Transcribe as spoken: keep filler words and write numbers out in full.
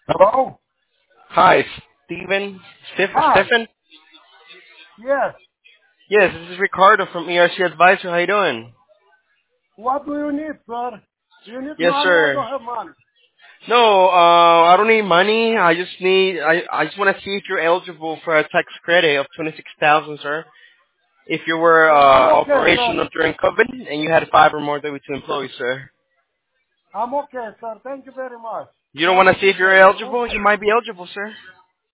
Hello? Hi, Stephen. Steph- Hi. Stephen? Yes. Yes, this is Ricardo from E R C Advisor. How you doing? What do you need, sir? Do you need Yes, money? I sir. don't have money. No, uh, I don't need money. I just need, I, I just want to see if you're eligible for a tax credit of twenty-six thousand, sir. If you were, Uh, I'm uh, okay, sir. operational during COVID and you had five or more W two employees, sir. I'm okay, sir. Thank you very much. You don't Have want a to see if good you're day. eligible? Thank you. You might be eligible, sir.